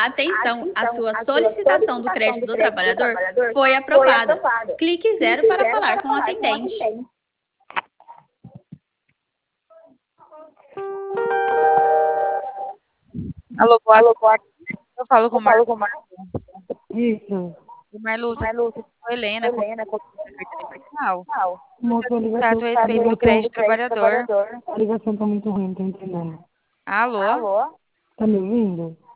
Atenção, a sua solicitação do crédito do trabalhador foi aprovada. Clique 0 para falar com o atendente. Alô, boa tarde. Eu falo com o Marluz. Isso. Marluz, sou Helena, com Nacional. Moço, a Trato a respeito do crédito trabalhador. ligação tá muito ruim, não tô entendendo. Alô? Tá me ouvindo?